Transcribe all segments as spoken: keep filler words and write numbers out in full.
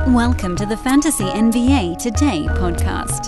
Welcome to the Fantasy N B A Today podcast.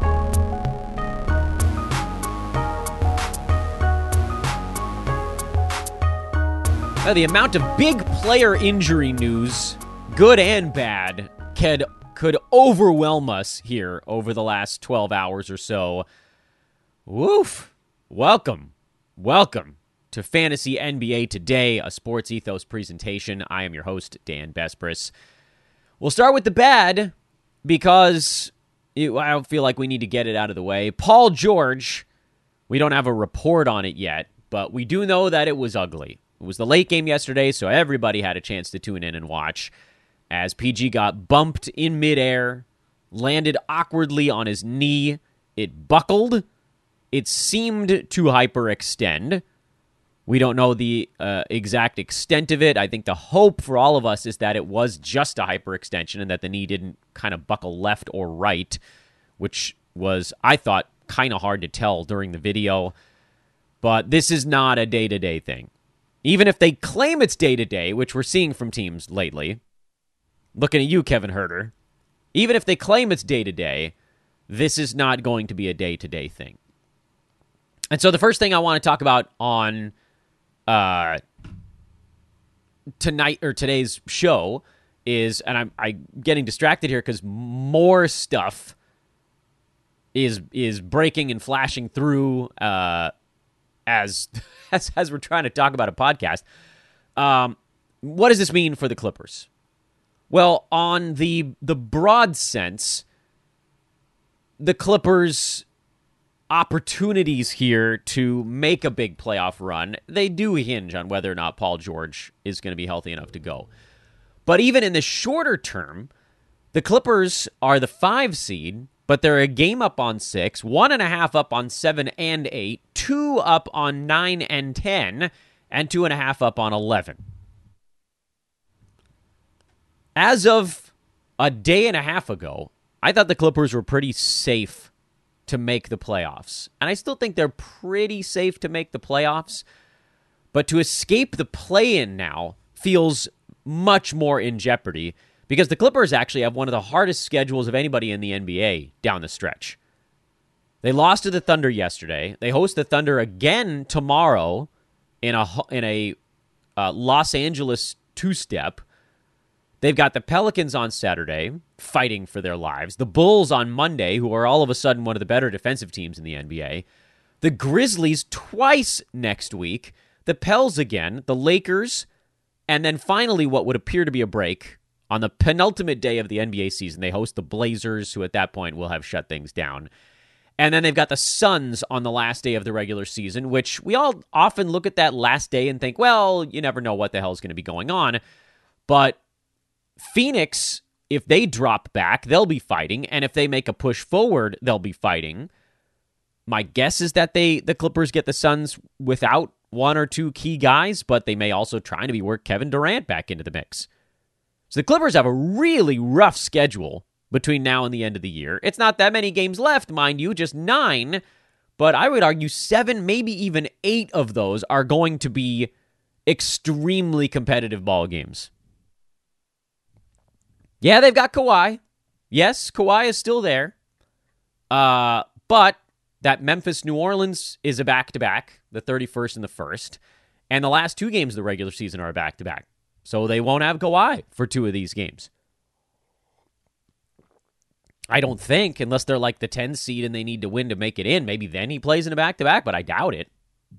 Now, the amount of big player injury news, good and bad, could, could overwhelm us here over the last twelve hours or so. Woof. Welcome. Welcome to Fantasy N B A Today, a Sports Ethos presentation. I am your host, Dan Bespris. We'll start with the bad because it, I don't feel like we need to get it out of the way. Paul George, we don't have a report on it yet, but we do know that it was ugly. It was the late game yesterday, so everybody had a chance to tune in and watch as P G got bumped in midair, landed awkwardly on his knee. It buckled. It seemed to hyperextend. We don't know the uh, exact extent of it. I think the hope for all of us is that it was just a hyperextension and that the knee didn't kind of buckle left or right, which was, I thought, kind of hard to tell during the video. But this is not a day-to-day thing. Even if they claim it's day-to-day, which we're seeing from teams lately, looking at you, Kevin Huerter, even if they claim it's day-to-day, this is not going to be a day-to-day thing. And so the first thing I want to talk about on uh, tonight or today's show is, and I'm, I'm getting distracted here because more stuff is is breaking and flashing through uh, as, as as we're trying to talk about a podcast. Um, what does this mean for the Clippers? Well, on the the broad sense, the Clippers' opportunities here to make a big playoff run, they do hinge on whether or not Paul George is going to be healthy enough to go. But even in the shorter term, the Clippers are the five seed, but they're a game up on six, one and a half up on seven and eight, two up on nine and ten, and two and a half up on eleven. As of a day and a half ago, I thought the Clippers were pretty safe to make the playoffs. And I still think they're pretty safe to make the playoffs. But to escape the play-in now feels much more in jeopardy because the Clippers actually have one of the hardest schedules of anybody in the N B A down the stretch. They lost to the Thunder yesterday. They host the Thunder again tomorrow in a, in a uh, Los Angeles two-step. They've got the Pelicans on Saturday, fighting for their lives. The Bulls on Monday, who are all of a sudden one of the better defensive teams in the N B A. The Grizzlies twice next week. The Pels again. The Lakers. And then finally, what would appear to be a break. On the penultimate day of the N B A season, they host the Blazers, who at that point will have shut things down. And then they've got the Suns on the last day of the regular season, which we all often look at that last day and think, well, you never know what the hell is going to be going on. But Phoenix, if they drop back, they'll be fighting, and if they make a push forward, they'll be fighting. My guess is that they the Clippers get the Suns without one or two key guys, but they may also try to be work Kevin Durant back into the mix. So the Clippers have a really rough schedule between now and the end of the year. It's not that many games left, mind you, just nine, but I would argue seven, maybe even eight of those are going to be extremely competitive ball games. Yeah, they've got Kawhi. Yes, Kawhi is still there. Uh, but that Memphis-New Orleans is a back-to-back, the thirty-first and the first. And the last two games of the regular season are a back-to-back. So they won't have Kawhi for two of these games. I don't think, unless they're like the ten seed and they need to win to make it in. Maybe then he plays in a back-to-back, but I doubt it.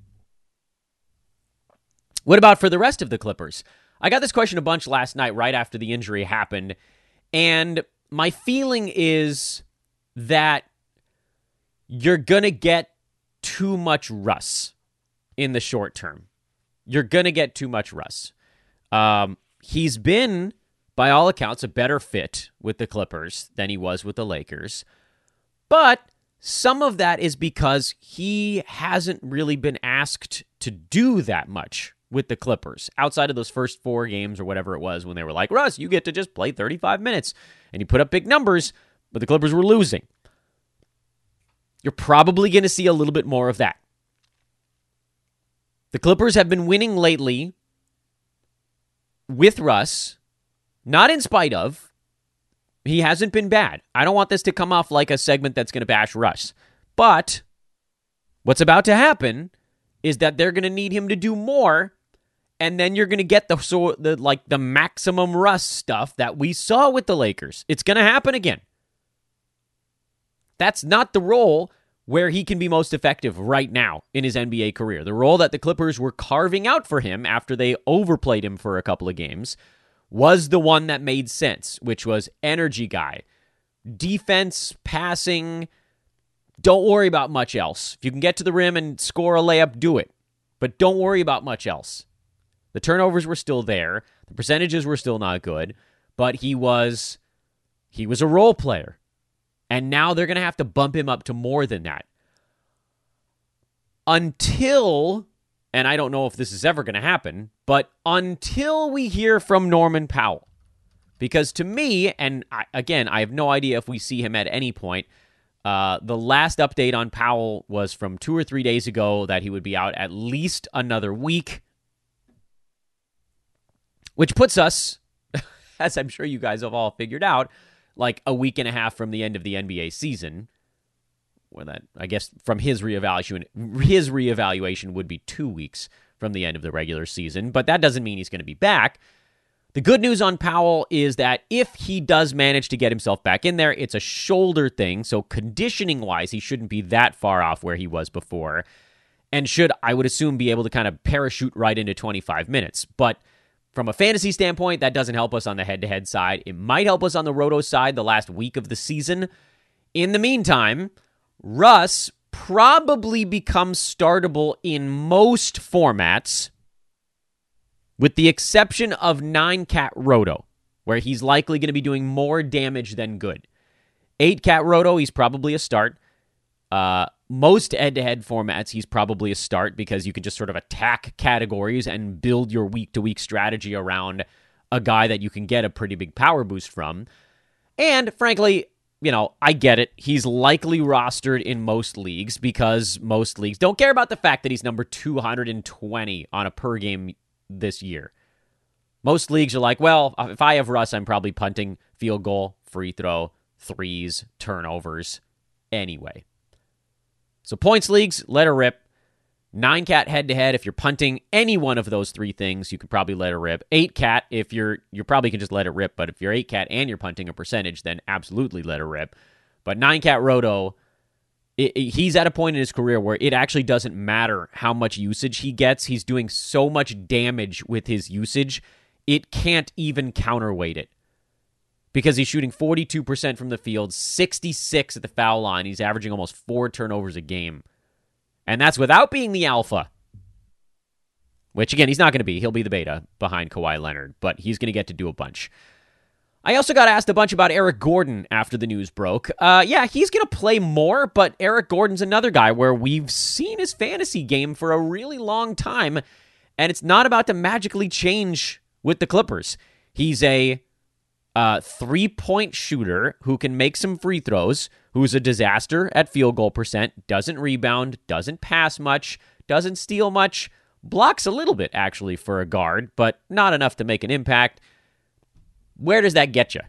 What about for the rest of the Clippers? I got this question a bunch last night right after the injury happened, and my feeling is that you're going to get too much Russ in the short term. You're going to get too much Russ. Um, he's been, by all accounts, a better fit with the Clippers than he was with the Lakers, but some of that is because he hasn't really been asked to do that much with the Clippers, outside of those first four games or whatever it was when they were like, Russ, you get to just play thirty-five minutes. And he put up big numbers, but the Clippers were losing. You're probably going to see a little bit more of that. The Clippers have been winning lately with Russ, not in spite of, He hasn't been bad. I don't want this to come off like a segment that's going to bash Russ. But what's about to happen is that they're going to need him to do more, and then you're going to get the so the like the maximum Russ stuff that we saw with the Lakers. It's going to happen again. That's not the role where he can be most effective right now in his N B A career. The role that the Clippers were carving out for him after they overplayed him for a couple of games was the one that made sense, which was energy guy. Defense, passing, don't worry about much else. If you can get to the rim and score a layup, do it. But don't worry about much else. The turnovers were still there. The percentages were still not good. But he was, he was a role player. And now they're going to have to bump him up to more than that. Until, and I don't know if this is ever going to happen, but until we hear from Norman Powell. Because to me, and I, again, I have no idea if we see him at any point, uh, the last update on Powell was from two or three days ago that he would be out at least another week. Which puts us, as I'm sure you guys have all figured out, like a week and a half from the end of the N B A season. Well, that, I guess from his reevaluation, his reevaluation would be two weeks from the end of the regular season, but that doesn't mean he's going to be back. The good news on Powell is that if he does manage to get himself back in there, it's a shoulder thing, so conditioning-wise, he shouldn't be that far off where he was before, and should, I would assume, be able to kind of parachute right into twenty-five minutes. But from a fantasy standpoint, that doesn't help us on the head-to-head side. It might help us on the roto side the last week of the season. In the meantime, Russ probably becomes startable in most formats, with the exception of nine-cat roto, where he's likely going to be doing more damage than good. eight-cat roto, he's probably a start. Uh, most head-to-head formats, he's probably a start because you can just sort of attack categories and build your week-to-week strategy around a guy that you can get a pretty big power boost from. And frankly, you know, I get it. He's likely rostered in most leagues because most leagues don't care about the fact that he's number two hundred twenty on a per game this year. Most leagues are like, well, if I have Russ, I'm probably punting field goal, free throw, threes, turnovers anyway. So points leagues, let her rip. nine-cat head-to-head, if you're punting any one of those three things, you could probably let her rip. eight-cat, if you're, you probably can just let it rip, but if you're eight-cat and you're punting a percentage, then absolutely let her rip. But nine-cat roto, it, it, he's at a point in his career where it actually doesn't matter how much usage he gets. He's doing so much damage with his usage, it can't even counterweight it. Because he's shooting forty-two percent from the field, sixty-six at the foul line. He's averaging almost four turnovers a game. And that's without being the alpha. Which, again, he's not going to be. He'll be the beta behind Kawhi Leonard. But he's going to get to do a bunch. I also got asked a bunch about Eric Gordon after the news broke. Uh, yeah, he's going to play more, but Eric Gordon's another guy where we've seen his fantasy game for a really long time. And it's not about to magically change with the Clippers. He's a... Uh, three-point shooter who can make some free throws, who's a disaster at field goal percent, doesn't rebound, doesn't pass much, doesn't steal much, blocks a little bit, actually, for a guard, but not enough to make an impact. Where does that get you?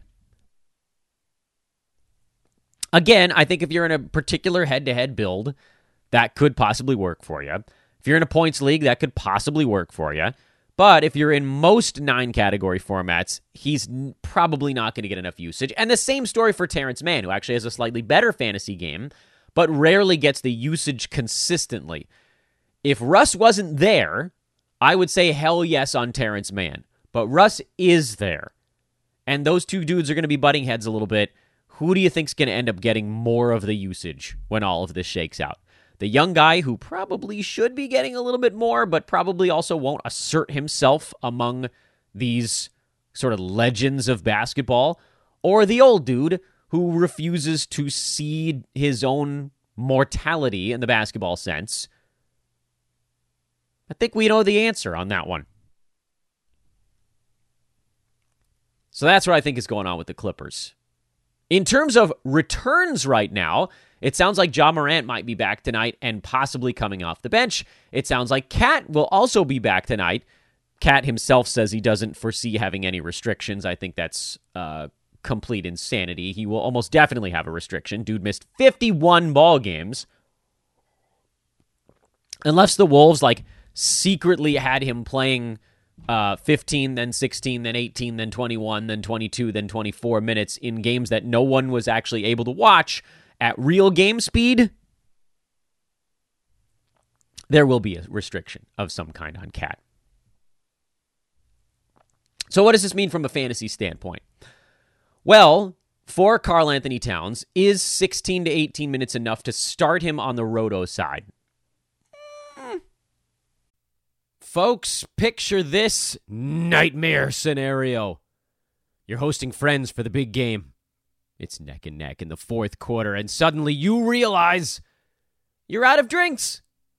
Again, I think if you're in a particular head-to-head build, that could possibly work for you. If you're in a points league, that could possibly work for you. But if you're in most nine-category formats, he's probably not going to get enough usage. And the same story for Terrence Mann, who actually has a slightly better fantasy game, but rarely gets the usage consistently. If Russ wasn't there, I would say hell yes on Terrence Mann. But Russ is there. And those two dudes are going to be butting heads a little bit. Who do you think's going to end up getting more of the usage when all of this shakes out? The young guy who probably should be getting a little bit more, but probably also won't assert himself among these sort of legends of basketball, or the old dude who refuses to cede his own mortality in the basketball sense? I think we know the answer on that one. So that's what I think is going on with the Clippers. In terms of returns right now, it sounds like Ja Morant might be back tonight and possibly coming off the bench. It sounds like Cat will also be back tonight. Cat himself says he doesn't foresee having any restrictions. I think that's uh, complete insanity, he will almost definitely have a restriction. Dude missed fifty-one ball games. Unless the Wolves, like, secretly had him playing uh, fifteen, then sixteen, then eighteen, then twenty-one, then twenty-two, then twenty-four minutes in games that no one was actually able to watch at real game speed, there will be a restriction of some kind on Cat. So what does this mean from a fantasy standpoint? Well, for Karl Anthony Towns, is sixteen to eighteen minutes enough to start him on the roto side? Mm. Folks, picture this nightmare scenario. You're hosting friends for the big game. It's neck and neck in the fourth quarter, and suddenly you realize you're out of drinks.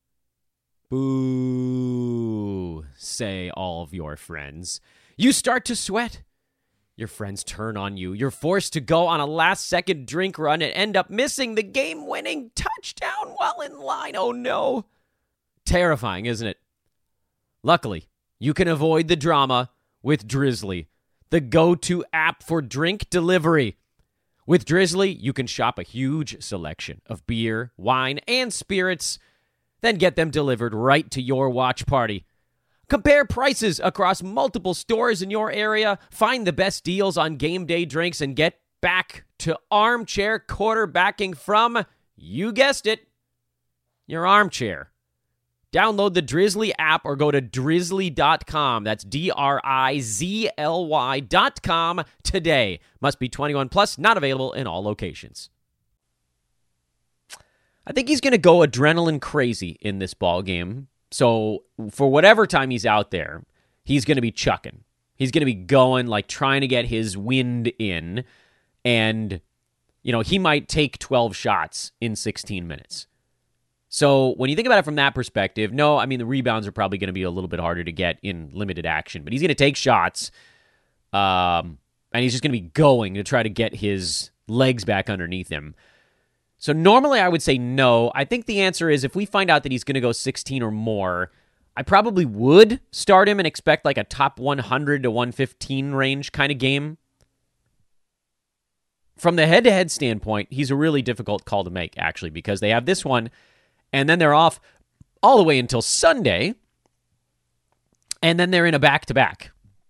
Boo, say all of your friends. You start to sweat. Your friends turn on you. You're forced to go on a last-second drink run and end up missing the game-winning touchdown while in line. Oh, no. Terrifying, isn't it? Luckily, you can avoid the drama with Drizzly, the go-to app for drink delivery. With Drizzly, you can shop a huge selection of beer, wine, and spirits, then get them delivered right to your watch party. Compare prices across multiple stores in your area, find the best deals on game day drinks, and get back to armchair quarterbacking from, you guessed it, your armchair. Download the Drizzly app or go to drizzly dot com. That's D R I Z L Y dot com today. Must be twenty-one plus, not available in all locations. I think he's going to go adrenaline crazy in this ball game. So for whatever time he's out there, he's going to be chucking. He's going to be going, like, trying to get his wind in. And, you know, he might take twelve shots in sixteen minutes. So when you think about it from that perspective, no, I mean, the rebounds are probably going to be a little bit harder to get in limited action. But he's going to take shots, um, and he's just going to be going to try to get his legs back underneath him. So normally I would say no. I think the answer is if we find out that he's going to go sixteen or more, I probably would start him and expect like a top one hundred to one fifteen range kind of game. From the head-to-head standpoint, he's a really difficult call to make, actually, because they have this one, and then they're off all the way until Sunday, and then they're in a back-to-back.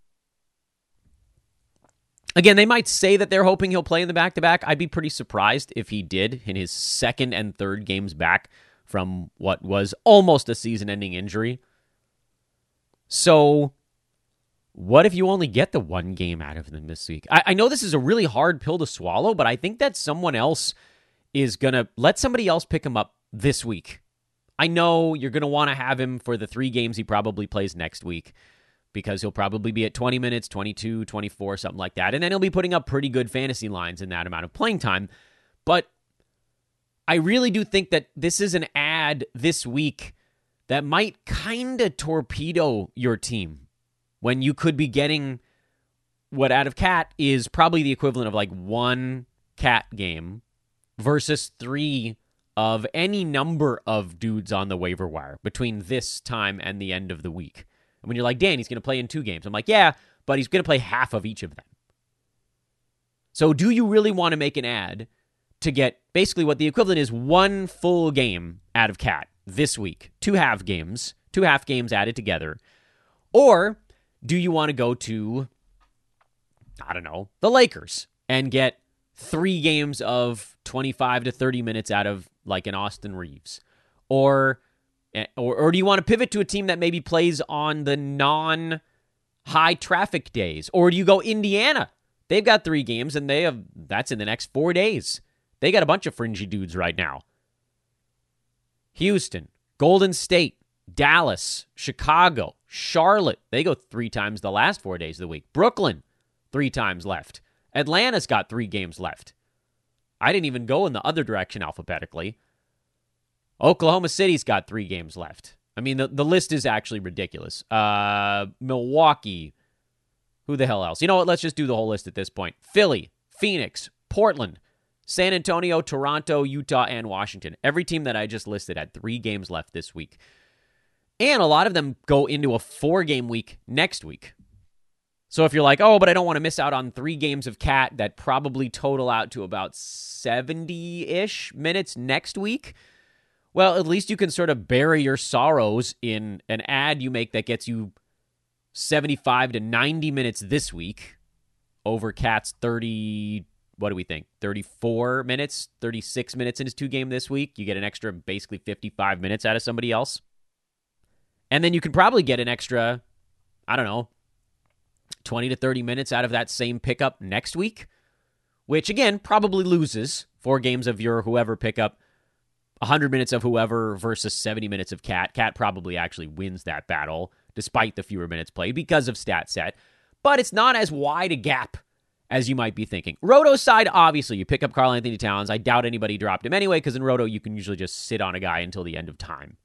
Again, they might say that they're hoping he'll play in the back-to-back. I'd be pretty surprised if he did in his second and third games back from what was almost a season-ending injury. So, what if you only get the one game out of them this week? I, I know this is a really hard pill to swallow, but I think that someone else is going to let somebody else pick him up this week. I know you're going to want to have him for the three games he probably plays next week, because he'll probably be at twenty minutes, twenty-two, twenty-four, something like that. And then he'll be putting up pretty good fantasy lines in that amount of playing time. But I really do think that this is an ad this week that might kind of torpedo your team when you could be getting what out of Cat is probably the equivalent of like one Cat game versus three of any number of dudes on the waiver wire between this time and the end of the week. When you're like, Dan, he's going to play in two games. I'm like, yeah, but he's going to play half of each of them. So do you really want to make an ad to get basically what the equivalent is one full game out of Cat this week? Two half games, two half games added together. Or do you want to go to, I don't know, the Lakers and get three games of twenty-five to thirty minutes out of like an Austin Reeves? Or... Or, or do you want to pivot to a team that maybe plays on the non-high traffic days? Or do you go Indiana? They've got three games, and they have that's in the next four days. They got a bunch of fringy dudes right now. Houston, Golden State, Dallas, Chicago, Charlotte. They go three times the last four days of the week. Brooklyn, three times left. Atlanta's got three games left. I didn't even go in the other direction alphabetically. Oklahoma City's got three games left. I mean, the, the list is actually ridiculous. Uh, Milwaukee. Who the hell else? You know what? Let's just do the whole list at this point. Philly, Phoenix, Portland, San Antonio, Toronto, Utah, and Washington. Every team that I just listed had three games left this week. And a lot of them go into a four-game week next week. So if you're like, oh, but I don't want to miss out on three games of Cat that probably total out to about seventy-ish minutes next week, well, at least you can sort of bury your sorrows in an ad you make that gets you seventy-five to ninety minutes this week over Cat's thirty, what do we think, thirty-four minutes, thirty-six minutes in his two-game this week. You get an extra basically fifty-five minutes out of somebody else. And then you can probably get an extra, I don't know, twenty to thirty minutes out of that same pickup next week, which, again, probably loses four games of your whoever pickup, one hundred minutes of whoever versus seventy minutes of Cat. Cat probably actually wins that battle, despite the fewer minutes played, because of stat set. But it's not as wide a gap as you might be thinking. Roto's side, obviously, you pick up Karl Anthony Towns. I doubt anybody dropped him anyway, because in Roto, you can usually just sit on a guy until the end of time.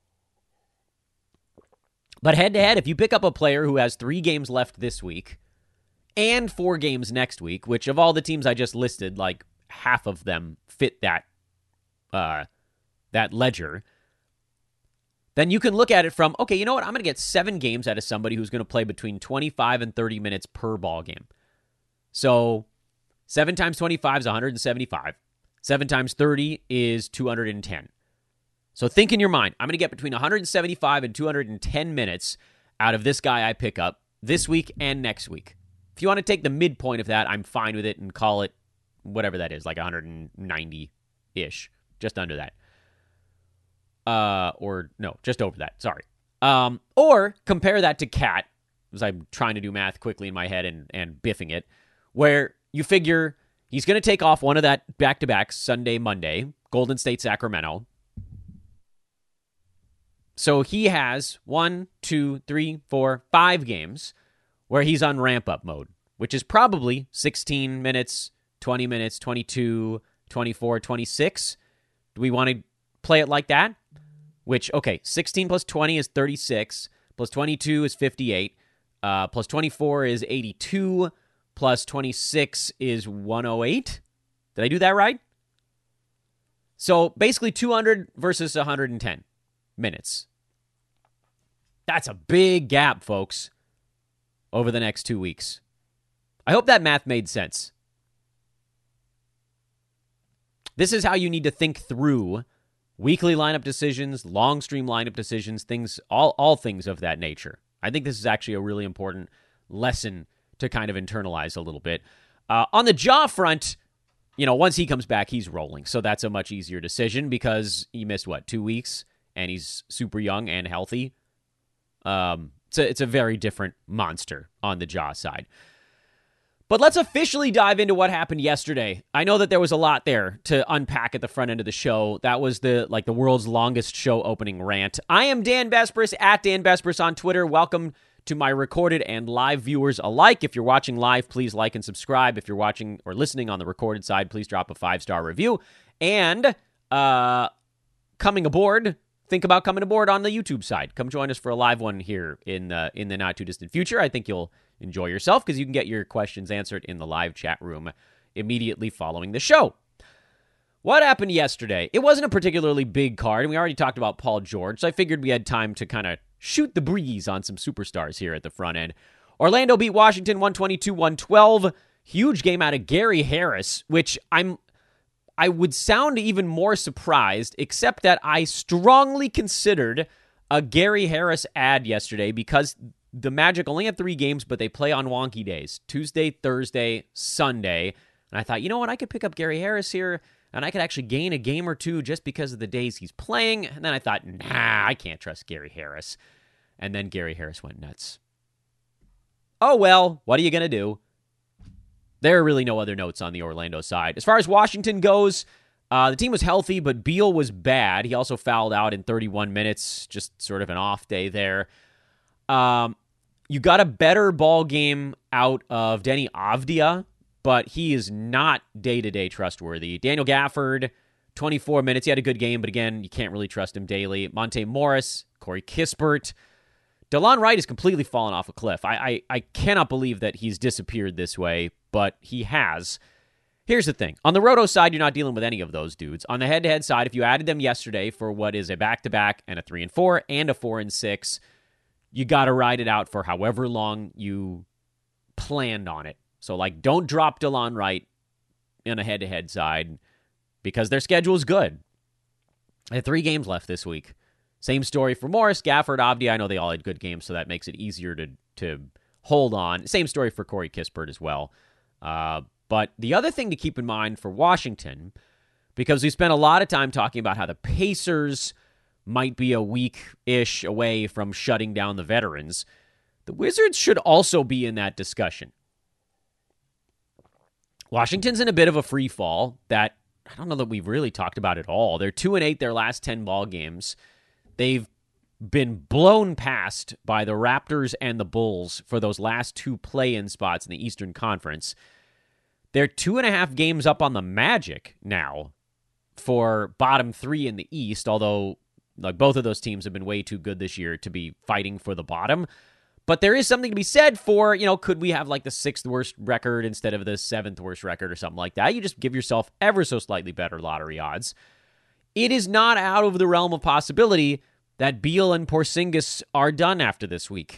But head-to-head, if you pick up a player who has three games left this week and four games next week, which of all the teams I just listed, like half of them fit that uh, that ledger, then you can look at it from, okay, you know what? I'm going to get seven games out of somebody who's going to play between twenty-five and thirty minutes per ball game. So seven times twenty-five is one hundred seventy-five. seven times thirty is two hundred ten. So think in your mind, I'm going to get between one hundred seventy-five and two hundred ten minutes out of this guy I pick up this week and next week. If you want to take the midpoint of that, I'm fine with it and call it whatever that is, like one hundred ninety-ish, just under that. Uh, or no, just over that, sorry. Um, or compare that to Cat, because I'm trying to do math quickly in my head and, and biffing it, where you figure he's going to take off one of that back-to-backs Sunday, Monday, Golden State, Sacramento. So he has one, two, three, four, five games where he's on ramp-up mode, which is probably sixteen minutes, twenty minutes, twenty-two, twenty-four, twenty-six. Do we want to play it like that? Which, okay, sixteen plus twenty is thirty-six, plus twenty-two is fifty-eight, uh, plus twenty-four is eighty-two, plus twenty-six is one oh eight. Did I do that right? So basically two hundred versus one hundred ten minutes. That's a big gap, folks, over the next two weeks. I hope that math made sense. This is how you need to think through weekly lineup decisions, long stream lineup decisions, things, all, all things of that nature. I think this is actually a really important lesson to kind of internalize a little bit. Uh, on the Ja front, you know, once he comes back, he's rolling. So that's a much easier decision because he missed, what, two weeks? And he's super young and healthy. Um, it's a, it's a very different monster on the Ja side. But let's officially dive into what happened yesterday. I know that there was a lot there to unpack at the front end of the show. That was the like the world's longest show opening rant. I am Dan Besbris, at Dan Besbris on Twitter. Welcome to my recorded and live viewers alike. If you're watching live, please like and subscribe. If you're watching or listening on the recorded side, please drop a five-star review. And uh, coming aboard, think about coming aboard on the YouTube side. Come join us for a live one here in uh, in the not-too-distant future. I think you'll enjoy yourself because you can get your questions answered in the live chat room immediately following the show. What happened yesterday? It wasn't a particularly big card, and we already talked about Paul George, so I figured we had time to kind of shoot the breeze on some superstars here at the front end. Orlando beat Washington one twenty-two one twelve. Huge game out of Gary Harris, which I'm I would sound even more surprised, except that I strongly considered a Gary Harris ad yesterday because the Magic only have three games, but they play on wonky days, Tuesday, Thursday, Sunday. And I thought, you know what, I could pick up Gary Harris here, and I could actually gain a game or two just because of the days he's playing. And then I thought, nah, I can't trust Gary Harris. And then Gary Harris went nuts. Oh, well, what are you going to do? There are really no other notes on the Orlando side. As far as Washington goes, uh, the team was healthy, but Beal was bad. He also fouled out in thirty-one minutes, just sort of an off day there. Um, you got a better ball game out of Denny Avdia, but he is not day-to-day trustworthy. Daniel Gafford, twenty-four minutes. He had a good game, but again, you can't really trust him daily. Monte Morris, Corey Kispert. DeLon Wright has completely fallen off a cliff. I, I I cannot believe that he's disappeared this way, but he has. Here's the thing. On the Roto side, you're not dealing with any of those dudes. On the head-to-head side, if you added them yesterday for what is a back-to-back and a three and four and a four and six, you got to ride it out for however long you planned on it. So, like, don't drop DeLon Wright in a head-to-head side because their schedule is good. They had three games left this week. Same story for Morris, Gafford, Avdia. I know they all had good games, so that makes it easier to to hold on. Same story for Corey Kispert as well. Uh, but the other thing to keep in mind for Washington, because we spent a lot of time talking about how the Pacers might be a week-ish away from shutting down the veterans, the Wizards should also be in that discussion. Washington's in a bit of a free fall that I don't know that we've really talked about at all. They're two and eight their last ten ball games. They've been blown past by the Raptors and the Bulls for those last two play-in spots in the Eastern Conference. They're two and a half games up on the Magic now for bottom three in the East, although like both of those teams have been way too good this year to be fighting for the bottom. But there is something to be said for, you know, could we have like the sixth worst record instead of the seventh worst record or something like that? You just give yourself ever so slightly better lottery odds. It is not out of the realm of possibility that Beal and Porzingis are done after this week.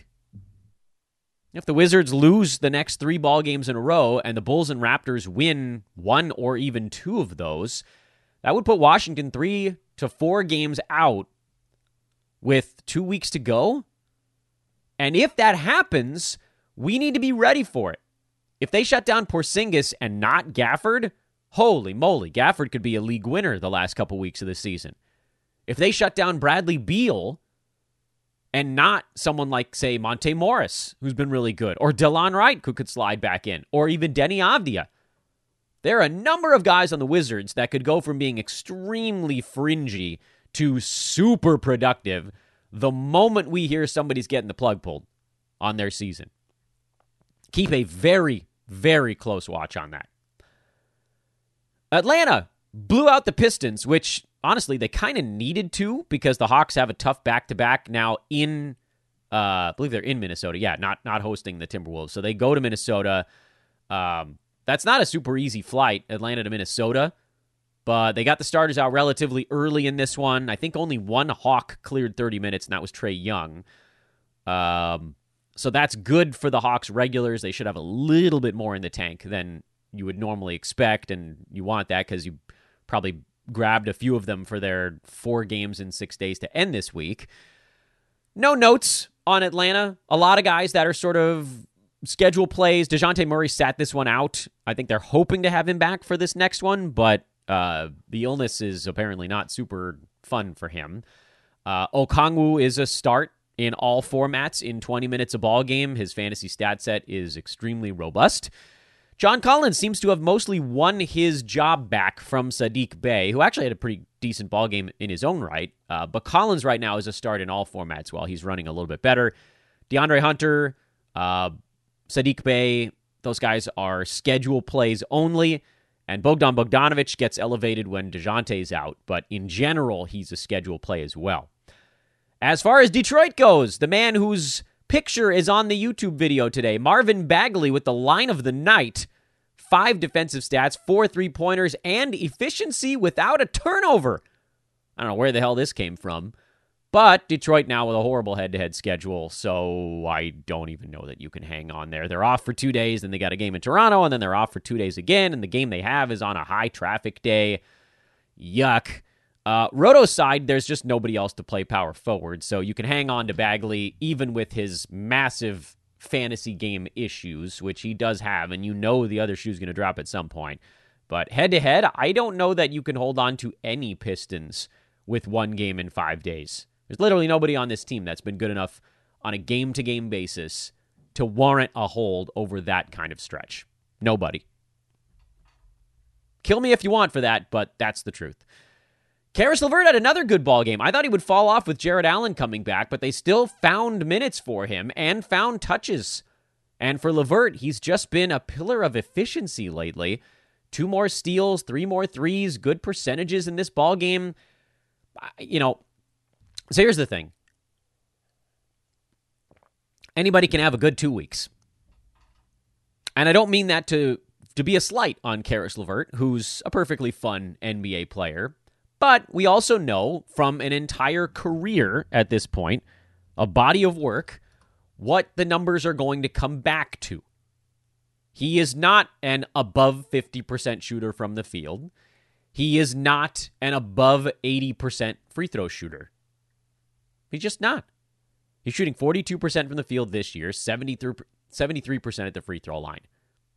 If the Wizards lose the next three ball games in a row and the Bulls and Raptors win one or even two of those, that would put Washington three to four games out with two weeks to go. And if that happens, we need to be ready for it. If they shut down Porzingis and not Gafford, holy moly, Gafford could be a league winner the last couple weeks of the season. If they shut down Bradley Beal and not someone like, say, Monte Morris, who's been really good, or DeLon Wright, who could slide back in, or even Denny Avdia, there are a number of guys on the Wizards that could go from being extremely fringy to super productive the moment we hear somebody's getting the plug pulled on their season. Keep a very, very close watch on that. Atlanta blew out the Pistons, which, honestly, they kind of needed to because the Hawks have a tough back-to-back now in, uh, I believe they're in Minnesota. Yeah, not not hosting the Timberwolves. So they go to Minnesota. Um, that's not a super easy flight, Atlanta to Minnesota. But they got the starters out relatively early in this one. I think only one Hawk cleared thirty minutes, and that was Trae Young. Um, so that's good for the Hawks regulars. They should have a little bit more in the tank than you would normally expect, and you want that because you probably grabbed a few of them for their four games in six days to end this week. No notes on Atlanta. A lot of guys that are sort of schedule plays. DeJounte Murray sat this one out. I think they're hoping to have him back for this next one, but Uh, the illness is apparently not super fun for him. Uh, Okongwu is a start in all formats in twenty minutes a ball game. His fantasy stat set is extremely robust. John Collins seems to have mostly won his job back from Saddiq Bey, who actually had a pretty decent ball game in his own right. Uh, but Collins right now is a start in all formats while he's running a little bit better. DeAndre Hunter, uh, Saddiq Bey, those guys are schedule plays only. And Bogdan Bogdanovic gets elevated when DeJounte's out, but in general, he's a schedule play as well. As far as Detroit goes, the man whose picture is on the YouTube video today, Marvin Bagley with the line of the night. Five defensive stats, four three-pointers, and efficiency without a turnover. I don't know where the hell this came from. But Detroit now with a horrible head-to-head schedule, so I don't even know that you can hang on there. They're off for two days, then they got a game in Toronto, and then they're off for two days again, and the game they have is on a high-traffic day. Yuck. Uh, Roto's side, there's just nobody else to play power forward, so you can hang on to Bagley even with his massive fantasy game issues, which he does have, and you know the other shoe's going to drop at some point. But head-to-head, I don't know that you can hold on to any Pistons with one game in five days. There's literally nobody on this team that's been good enough on a game-to-game basis to warrant a hold over that kind of stretch. Nobody. Kill me if you want for that, but that's the truth. Karis LeVert had another good ball game. I thought he would fall off with Jarrett Allen coming back, but they still found minutes for him and found touches. And for LeVert, he's just been a pillar of efficiency lately. Two more steals, three more threes, good percentages in this ball game. You know, so here's the thing. Anybody can have a good two weeks. And I don't mean that to, to be a slight on Karis LeVert, who's a perfectly fun N B A player. But we also know from an entire career at this point, a body of work, what the numbers are going to come back to. He is not an above fifty percent shooter from the field. He is not an above eighty percent free throw shooter. He's just not. He's shooting forty-two percent from the field this year, seventy-three percent at the free throw line.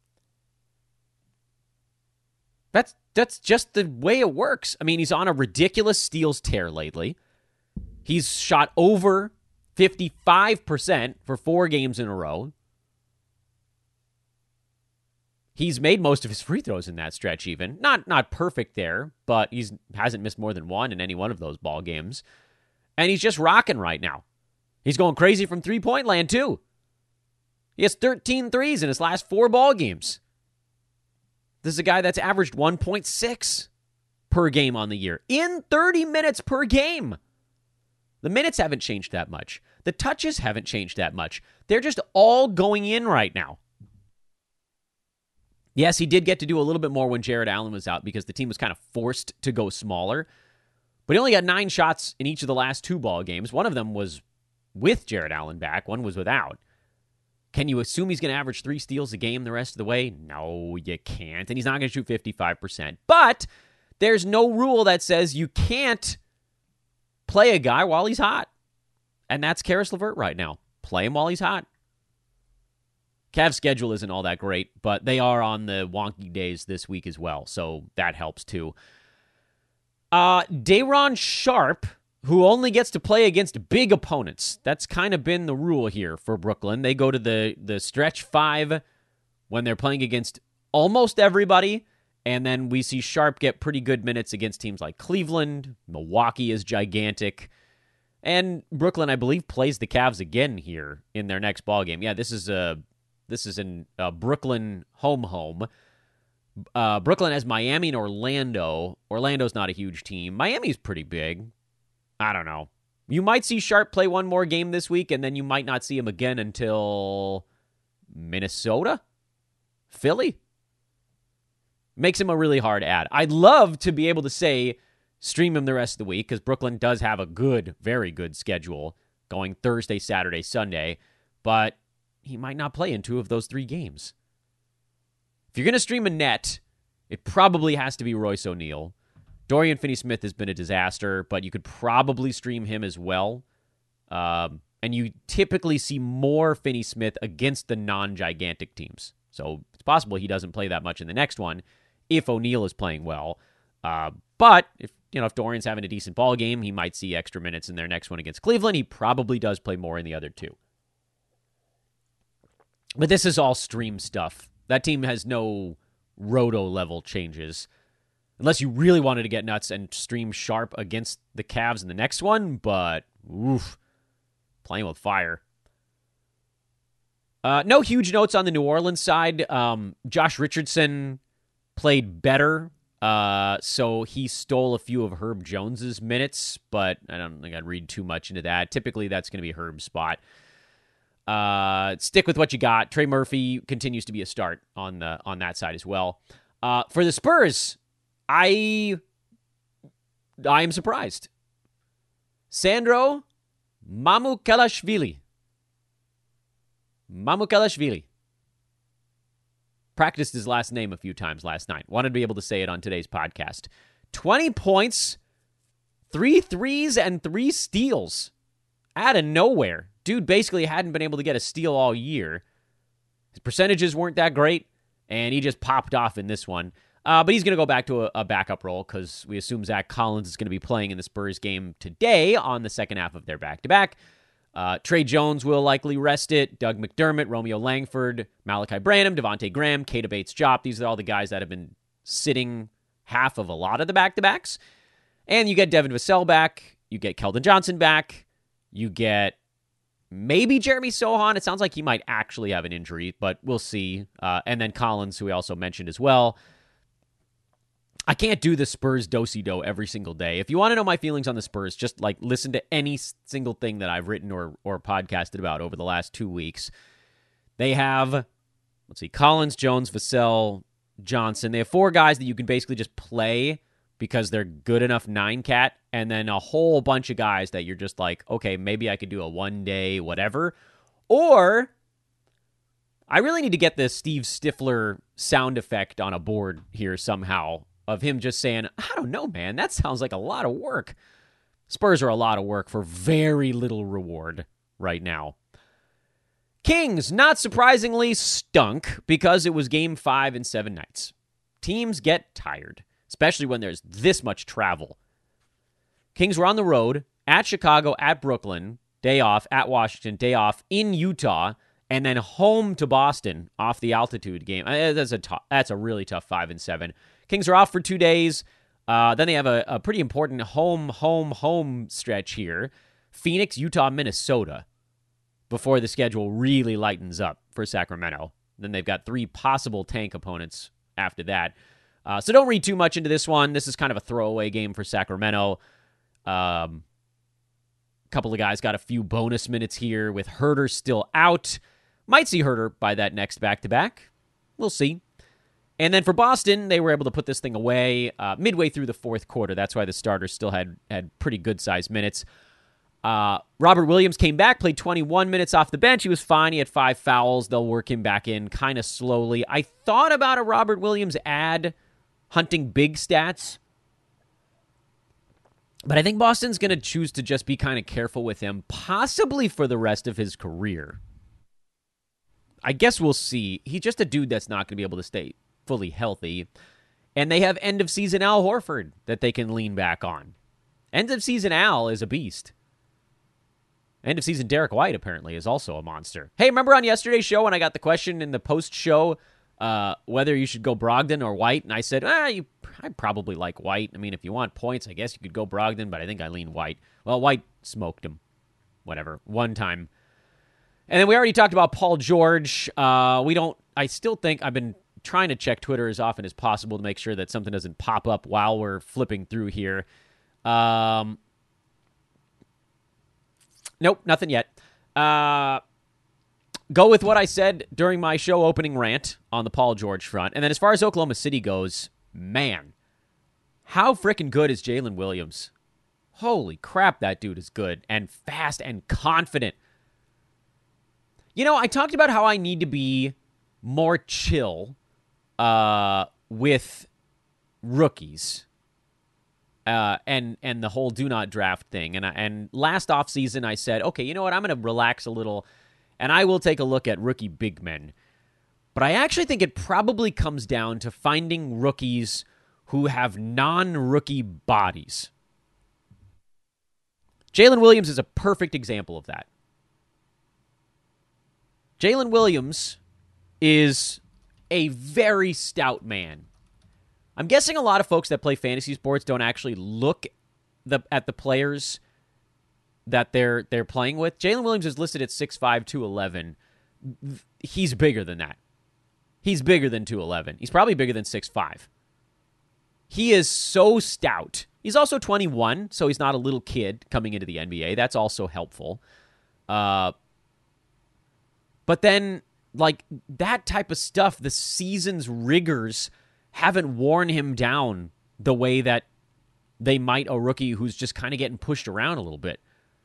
That's that's just the way it works. I mean, he's on a ridiculous steals tear lately. He's shot over fifty-five percent for four games in a row. He's made most of his free throws in that stretch even. Not not perfect there, but he's hasn't missed more than one in any one of those ball games. And he's just rocking right now. He's going crazy from three-point land, too. He has thirteen threes in his last four ball games. This is a guy that's averaged one point six per game on the year in thirty minutes per game. The minutes haven't changed that much. The touches haven't changed that much. They're just all going in right now. Yes, he did get to do a little bit more when Jarrett Allen was out because the team was kind of forced to go smaller. But he only got nine shots in each of the last two ball games. One of them was with Jarrett Allen back. One was without. Can you assume he's going to average three steals a game the rest of the way? No, you can't. And he's not going to shoot fifty-five percent. But there's no rule that says you can't play a guy while he's hot. And that's Caris LeVert right now. Play him while he's hot. Cavs' schedule isn't all that great, but they are on the wonky days this week as well, so that helps too. Uh, Day'Ron Sharpe, who only gets to play against big opponents. That's kind of been the rule here for Brooklyn. They go to the, the stretch five when they're playing against almost everybody, and then we see Sharpe get pretty good minutes against teams like Cleveland. Milwaukee is gigantic. And Brooklyn, I believe, plays the Cavs again here in their next ballgame. Yeah, this is a... This is in uh, Brooklyn home home. Uh, Brooklyn has Miami and Orlando. Orlando's not a huge team. Miami's pretty big. I don't know. You might see Sharpe play one more game this week, and then you might not see him again until Minnesota? Philly? Makes him a really hard ad. I'd love to be able to say stream him the rest of the week, because Brooklyn does have a good, very good schedule going Thursday, Saturday, Sunday, but he might not play in two of those three games. If you're going to stream a net, it probably has to be Royce O'Neal. Dorian Finney-Smith has been a disaster, but you could probably stream him as well. Um, and you typically see more Finney-Smith against the non-gigantic teams. So it's possible he doesn't play that much in the next one if O'Neal is playing well. Uh, but if you know if Dorian's having a decent ball game, he might see extra minutes in their next one against Cleveland. He probably does play more in the other two. But this is all stream stuff. That team has no roto-level changes. Unless you really wanted to get nuts and stream Sharpe against the Cavs in the next one, but, oof, playing with fire. Uh, no huge notes on the New Orleans side. Um, Josh Richardson played better, uh, so he stole a few of Herb Jones's minutes, but I don't think I'd read too much into that. Typically, that's going to be Herb's spot. Uh, stick with what you got. Trey Murphy continues to be a start on the on that side as well. Uh, for the Spurs, I I am surprised. Sandro Mamukelashvili. Mamukelashvili. Practiced his last name a few times last night. Wanted to be able to say it on today's podcast. twenty points, three threes, and three steals. Out of nowhere. Dude basically hadn't been able to get a steal all year. His percentages weren't that great, and he just popped off in this one. Uh, but he's going to go back to a, a backup role because we assume Zach Collins is going to be playing in the Spurs game today on the second half of their back-to-back. Uh, Trey Jones will likely rest it. Doug McDermott, Romeo Langford, Malachi Branham, Devontae Graham, Keita Bates-Diop. These are all the guys that have been sitting half of a lot of the back-to-backs. And you get Devin Vassell back. You get Keldon Johnson back. You get maybe Jeremy Sohan. It sounds like he might actually have an injury, but we'll see. Uh, and then Collins, who we also mentioned as well. I can't do the Spurs do-si-do every single day. If you want to know my feelings on the Spurs, just like listen to any single thing that I've written or or podcasted about over the last two weeks. They have, let's see, Collins, Jones, Vassell, Johnson. They have four guys that you can basically just play because they're good enough nine cat, and then a whole bunch of guys that you're just like, okay, maybe I could do a one-day whatever. Or I really need to get the Steve Stifler sound effect on a board here somehow of him just saying, I don't know, man, that sounds like a lot of work. Spurs are a lot of work for very little reward right now. Kings, not surprisingly, stunk because it was game five in seven nights. Teams get tired, especially when there's this much travel. Kings were on the road, at Chicago, at Brooklyn, day off, at Washington, day off, in Utah, and then home to Boston off the altitude game. That's a t- that's a really tough five and seven. Kings are off for two days. Uh, then they have a, a pretty important home, home, home stretch here. Phoenix, Utah, Minnesota, before the schedule really lightens up for Sacramento. Then they've got three possible tank opponents after that. Uh, so don't read too much into this one. This is kind of a throwaway game for Sacramento. Um, a couple of guys got a few bonus minutes here with Herter still out. Might see Herter by that next back-to-back. We'll see. And then for Boston, they were able to put this thing away uh, midway through the fourth quarter. That's why the starters still had, had pretty good-sized minutes. Uh, Robert Williams came back, played twenty-one minutes off the bench. He was fine. He had five fouls. They'll work him back in kind of slowly. I thought about a Robert Williams ad hunting big stats, but I think Boston's going to choose to just be kind of careful with him, possibly for the rest of his career. I guess we'll see. He's just a dude that's not going to be able to stay fully healthy. And they have end-of-season Al Horford that they can lean back on. End-of-season Al is a beast. End-of-season Derek White, apparently, is also a monster. Hey, remember on yesterday's show when I got the question in the post-show uh, whether you should go Brogdon or White? And I said, ah, you, I probably like White. I mean, if you want points, I guess you could go Brogdon, but I think I lean White. Well, White smoked him. Whatever. One time. And then we already talked about Paul George. Uh, we don't, I still think I've been trying to check Twitter as often as possible to make sure that something doesn't pop up while we're flipping through here. Um, nope, nothing yet. Uh, go with what I said during my show opening rant on the Paul George front. And then as far as Oklahoma City goes, man, how freaking good is Jalen Williams? Holy crap, that dude is good and fast and confident. You know, I talked about how I need to be more chill uh, with rookies uh, and and the whole do not draft thing. And I, and last offseason I said, okay, you know what? I'm going to relax a little, and I will take a look at rookie big men. But I actually think it probably comes down to finding rookies who have non-rookie bodies. Jalen Williams is a perfect example of that. Jalen Williams is a very stout man. I'm guessing a lot of folks that play fantasy sports don't actually look the, at the players that they're they're playing with. Jalen Williams is listed at six five, two eleven. He's bigger than that. He's bigger than two eleven. He's probably bigger than six five. He is so stout. He's also twenty-one, so he's not a little kid coming into the N B A. That's also helpful. Uh But then, like, that type of stuff, the season's rigors haven't worn him down the way that they might a rookie who's just kind of getting pushed around a little bit.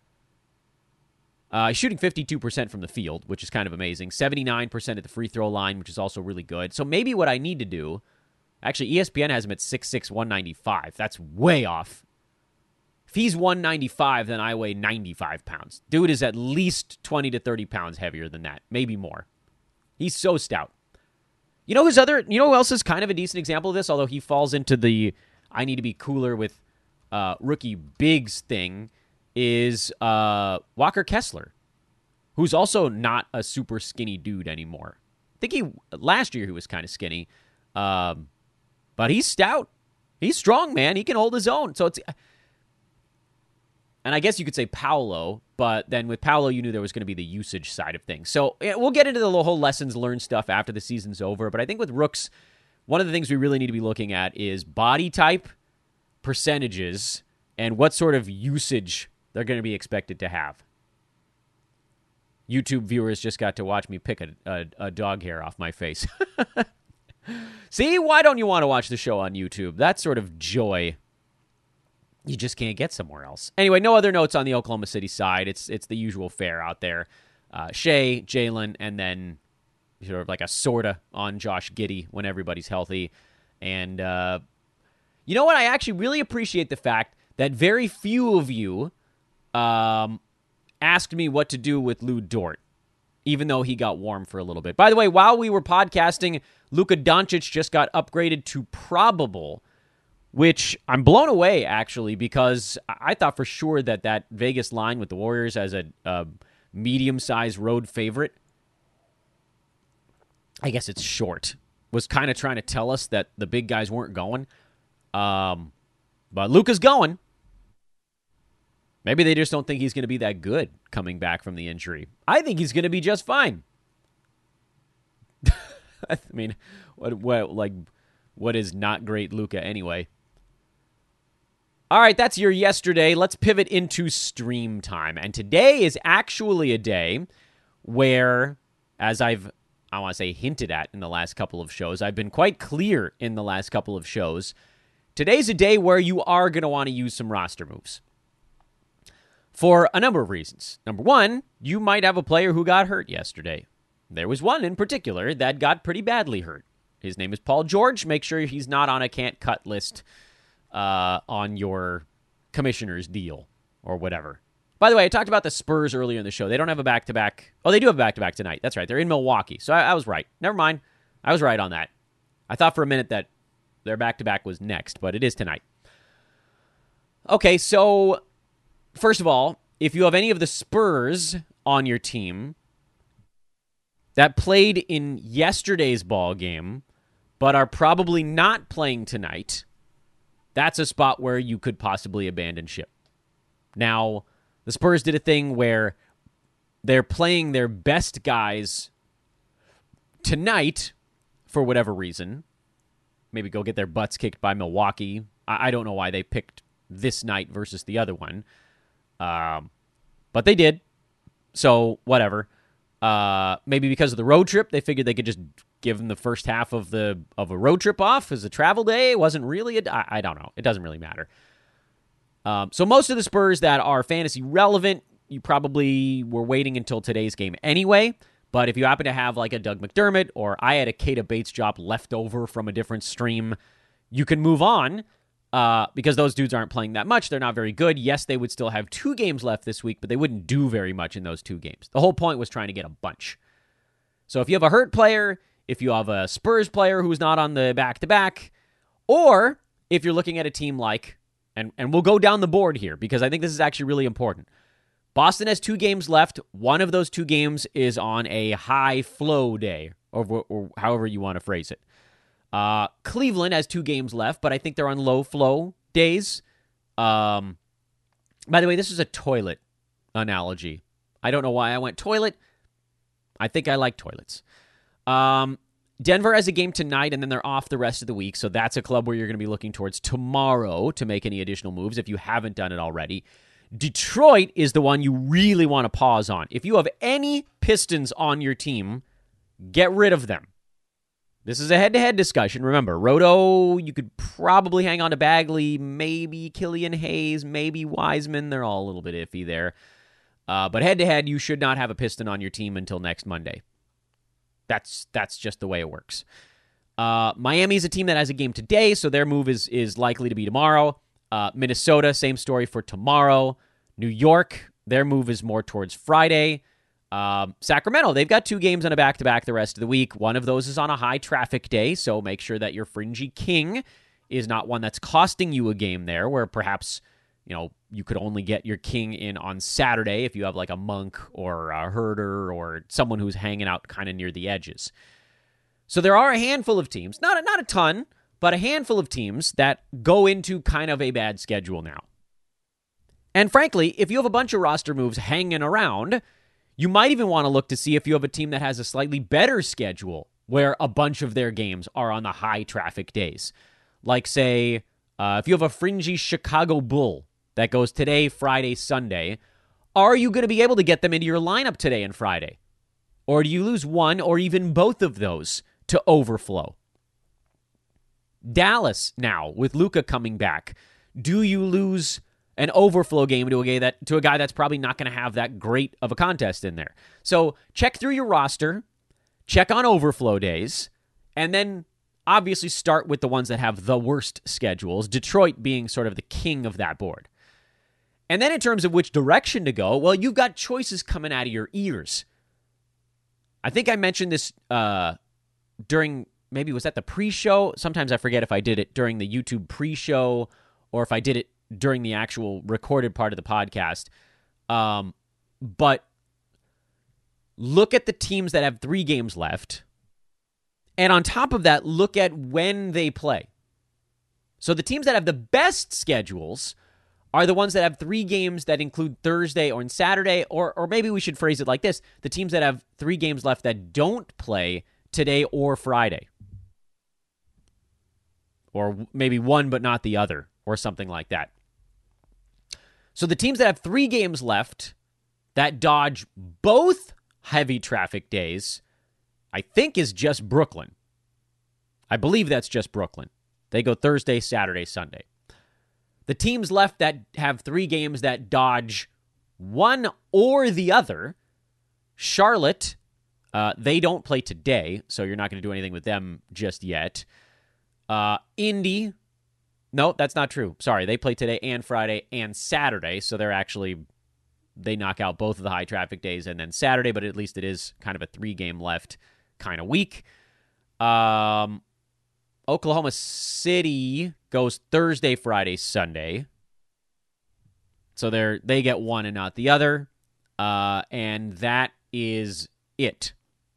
Uh, he's shooting fifty-two percent from the field, which is kind of amazing. seventy-nine percent at the free throw line, which is also really good. So maybe what I need to do, actually, E S P N has him at six six, one ninety-five. That's way off. If he's one ninety-five, then I weigh ninety-five pounds. Dude is at least twenty to thirty pounds heavier than that, maybe more. He's so stout. You know who's other? You know who else is kind of a decent example of this? Although he falls into the I need to be cooler with uh, rookie bigs thing, is uh, Walker Kessler, who's also not a super skinny dude anymore. I think he last year he was kind of skinny, um, but he's stout. He's strong, man. He can hold his own. So it's. And I guess you could say Paolo, but then with Paolo, you knew there was going to be the usage side of things. So yeah, we'll get into the whole lessons learned stuff after the season's over. But I think with rooks, one of the things we really need to be looking at is body type, percentages, and what sort of usage they're going to be expected to have. YouTube viewers just got to watch me pick a, a, a dog hair off my face. See, why don't you want to watch the show on YouTube? That sort of joy you just can't get somewhere else. Anyway, no other notes on the Oklahoma City side. It's it's the usual fare out there. Uh, Shea, Jalen, and then sort of like a sorta on Josh Giddey when everybody's healthy. And uh, you know what? I actually really appreciate the fact that very few of you um, asked me what to do with Lou Dort, even though he got warm for a little bit. By the way, while we were podcasting, Luka Doncic just got upgraded to probable, which I'm blown away, actually, because I thought for sure that that Vegas line with the Warriors as a, a medium-sized road favorite, I guess it's short, was kind of trying to tell us that the big guys weren't going. Um, but Luka's going. Maybe they just don't think he's going to be that good coming back from the injury. I think he's going to be just fine. I mean, what, what, like, what is not great Luka anyway? All right, that's your yesterday. Let's pivot into stream time. And today is actually a day where, as I've, I want to say hinted at in the last couple of shows, I've been quite clear in the last couple of shows. Today's a day where you are going to want to use some roster moves. For a number of reasons. Number one, you might have a player who got hurt yesterday. There was one in particular that got pretty badly hurt. His name is Paul George. Make sure he's not on a can't cut list uh, on your commissioner's deal or whatever. By the way, I talked about the Spurs earlier in the show. They don't have a back-to-back. Oh, they do have a back-to-back tonight. That's right. They're in Milwaukee. So I, I was right. Never mind. I was right on that. I thought for a minute that their back-to-back was next, but it is tonight. Okay, so first of all, if you have any of the Spurs on your team that played in yesterday's ball game but are probably not playing tonight, that's a spot where you could possibly abandon ship. Now, the Spurs did a thing where they're playing their best guys tonight for whatever reason. Maybe go get their butts kicked by Milwaukee. I, I don't know why they picked this night versus the other one. Um, but they did. So, whatever. Uh, maybe because of the road trip, they figured they could just give them the first half of the of a road trip off as a travel day. It wasn't really a... I, I don't know. It doesn't really matter. Um, so most of the Spurs that are fantasy relevant, you probably were waiting until today's game anyway. But if you happen to have like a Doug McDermott, or I had a Keita Bates job left over from a different stream, you can move on uh, because those dudes aren't playing that much. They're not very good. Yes, they would still have two games left this week, but they wouldn't do very much in those two games. The whole point was trying to get a bunch. So if you have a hurt player, if you have a Spurs player who's not on the back-to-back, or if you're looking at a team like, and, and we'll go down the board here because I think this is actually really important. Boston has two games left. One of those two games is on a high flow day, or, or however you want to phrase it. Uh, Cleveland has two games left, but I think they're on low flow days. Um, by the way, this is a toilet analogy. I don't know why I went toilet. I think I like toilets. Um, Denver has a game tonight, and then they're off the rest of the week, so that's a club where you're going to be looking towards tomorrow to make any additional moves if you haven't done it already. Detroit is the one you really want to pause on. If you have any Pistons on your team, get rid of them. This is a head-to-head discussion. Remember, Roto, you could probably hang on to Bagley, maybe Killian Hayes, maybe Wiseman. They're all a little bit iffy there. Uh, but head-to-head, you should not have a Piston on your team until next Monday. That's that's just the way it works. Uh, Miami is a team that has a game today, so their move is is likely to be tomorrow. Uh, Minnesota, same story for tomorrow. New York, their move is more towards Friday. Um, Sacramento, they've got two games on a back-to-back the rest of the week. One of those is on a high traffic day, so make sure that your fringy king is not one that's costing you a game there, where perhaps, you know, you could only get your king in on Saturday if you have like a Monk or a Herder or someone who's hanging out kind of near the edges. So there are a handful of teams, not a, not a ton, but a handful of teams that go into kind of a bad schedule now. And frankly, if you have a bunch of roster moves hanging around, you might even want to look to see if you have a team that has a slightly better schedule where a bunch of their games are on the high traffic days. Like, say, uh, if you have a fringy Chicago Bull that goes today, Friday, Sunday, are you going to be able to get them into your lineup today and Friday? Or do you lose one or even both of those to overflow? Dallas now, with Luka coming back, do you lose an overflow game to a guy that to a guy that's probably not going to have that great of a contest in there? So check through your roster. check on overflow days, and then obviously start with the ones that have the worst schedules, Detroit being sort of the king of that board. And then in terms of which direction to go, well, you've got choices coming out of your ears. I think I mentioned this uh, during, maybe was that the pre-show? Sometimes I forget if I did it during the YouTube pre-show or if I did it during the actual recorded part of the podcast. Um, but look at the teams that have three games left. And on top of that, look at when they play. So the teams that have the best schedules are the ones that have three games that include Thursday or Saturday, or or maybe we should phrase it like this: the teams that have three games left that don't play today or Friday. Or maybe one but not the other, or something like that. So the teams that have three games left that dodge both heavy traffic days, I think is just Brooklyn. I believe that's just Brooklyn. They go Thursday, Saturday, Sunday. The teams left that have three games that dodge one or the other, Charlotte, uh, they don't play today, so you're not going to do anything with them just yet. Uh, Indy, no, that's not true. Sorry, they play today and Friday and Saturday, so they're actually, they knock out both of the high traffic days and then Saturday, but at least it is kind of a three-game left kind of week. Um, Oklahoma City goes Thursday, Friday, Sunday. So they're they get one and not the other. Uh, and that is it.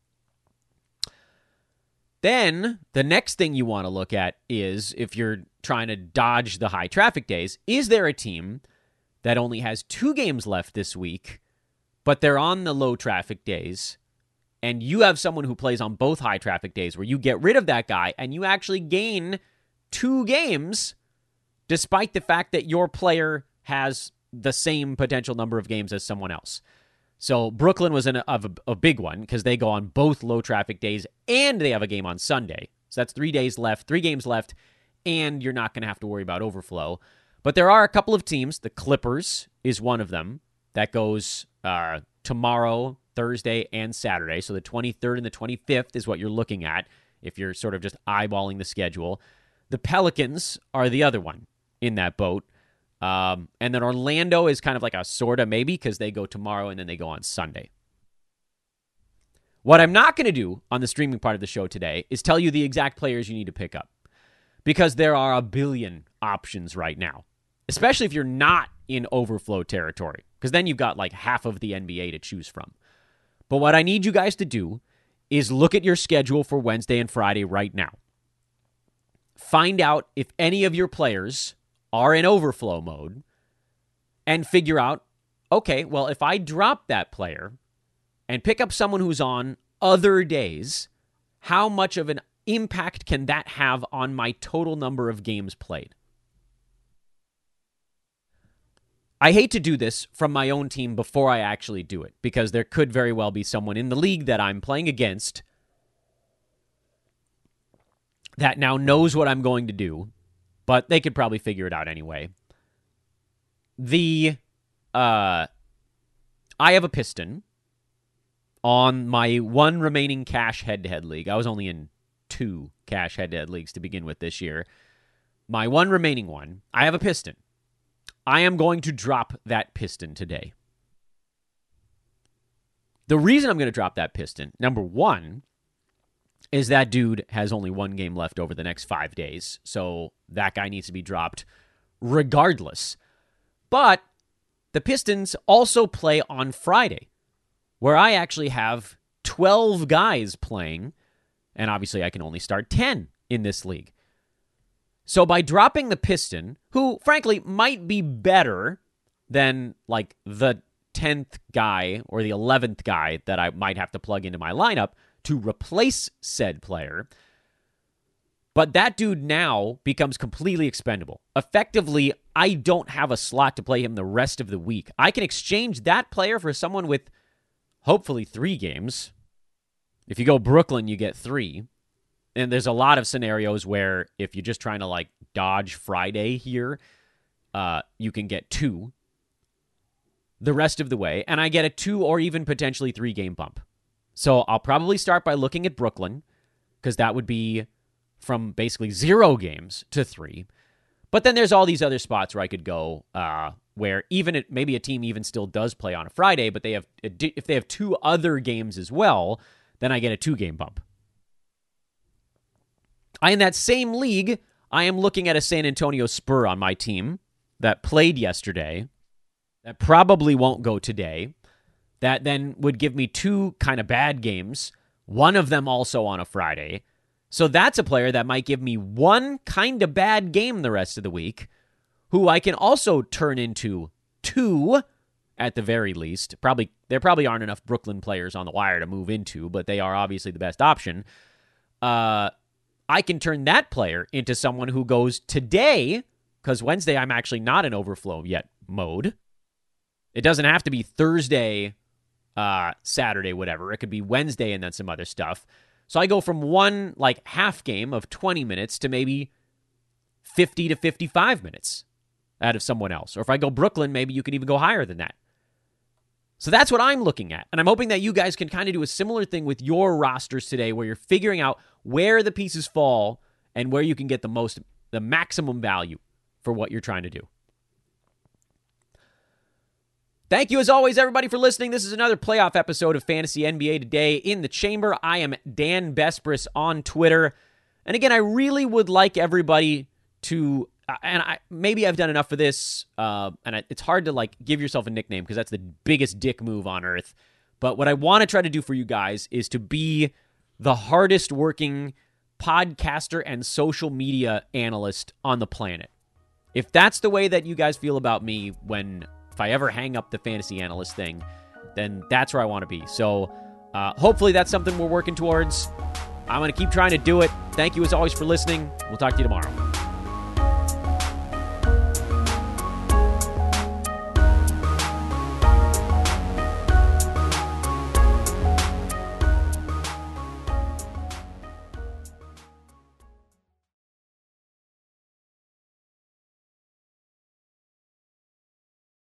Then the next thing you want to look at is, if you're trying to dodge the high traffic days, is there a team that only has two games left this week, but they're on the low traffic days, and you have someone who plays on both high traffic days where you get rid of that guy and you actually gain two games despite the fact that your player has the same potential number of games as someone else. So Brooklyn was in a, of a, a big one because they go on both low traffic days and they have a game on Sunday. So that's three days left, three games left, and you're not going to have to worry about overflow. But there are a couple of teams. The Clippers is one of them that goes uh, tomorrow, Thursday, and Saturday. So the twenty-third and the twenty-fifth is what you're looking at if you're sort of just eyeballing the schedule. The Pelicans are the other one in that boat. Um, and then Orlando is kind of like a sorta maybe because they go tomorrow and then they go on Sunday. What I'm not going to do on the streaming part of the show today is tell you the exact players you need to pick up, because there are a billion options right now, especially if you're not in overflow territory, because then you've got like half of the N B A to choose from. But what I need you guys to do is look at your schedule for Wednesday and Friday right now. Find out if any of your players are in overflow mode and figure out, okay, well, if I drop that player and pick up someone who's on other days, how much of an impact can that have on my total number of games played? I hate to do this from my own team before I actually do it, because there could very well be someone in the league that I'm playing against that now knows what I'm going to do, but they could probably figure it out anyway. The, uh, I have a Piston on my one remaining cash head-to-head league. I was only in two cash head-to-head leagues to begin with this year. My one remaining one, I have a Piston. I am going to drop that Piston today. The reason I'm going to drop that Piston, number one, is that dude has only one game left over the next five days, so that guy needs to be dropped regardless. But the Pistons also play on Friday, where I actually have twelve guys playing, and obviously I can only start ten in this league. So by dropping the Piston, who frankly might be better than like the tenth guy or the eleventh guy that I might have to plug into my lineup to replace said player, but that dude now becomes completely expendable. Effectively, I don't have a slot to play him the rest of the week. I can exchange that player for someone with hopefully three games. If you go Brooklyn, you get three. And there's a lot of scenarios where if you're just trying to like dodge Friday here, uh, you can get two the rest of the way. And I get a two or even potentially three game bump. So I'll probably start by looking at Brooklyn, because that would be from basically zero games to three. But then there's all these other spots where I could go uh, where even it, maybe a team even still does play on a Friday, but they have if they have two other games as well, then I get a two-game bump. I, in that same league, I am looking at a San Antonio Spur on my team that played yesterday, that probably won't go today, that then would give me two kind of bad games, one of them also on a Friday. So that's a player that might give me one kind of bad game the rest of the week, who I can also turn into two at the very least. Probably there probably aren't enough Brooklyn players on the wire to move into, but they are obviously the best option. Uh, I can turn that player into someone who goes today, because Wednesday I'm actually not in overflow yet mode. It doesn't have to be Thursday, uh, Saturday, whatever. It could be Wednesday and then some other stuff. So I go from one like half game of twenty minutes to maybe fifty to fifty-five minutes out of someone else. Or if I go Brooklyn, maybe you can even go higher than that. So that's what I'm looking at. And I'm hoping that you guys can kind of do a similar thing with your rosters today, where you're figuring out where the pieces fall and where you can get the most, the maximum value for what you're trying to do. Thank you, as always, everybody, for listening. This is another playoff episode of Fantasy N B A Today in the Chamber. I am Dan Bespris on Twitter. And again, I really would like everybody to, and I maybe I've done enough for this, uh, and I, it's hard to like give yourself a nickname because that's the biggest dick move on earth. But what I want to try to do for you guys is to be the hardest working podcaster and social media analyst on the planet. If that's the way that you guys feel about me when... if I ever hang up the fantasy analyst thing, then that's where I want to be. So uh, hopefully that's something we're working towards. I'm going to keep trying to do it. Thank you as always for listening. We'll talk to you tomorrow.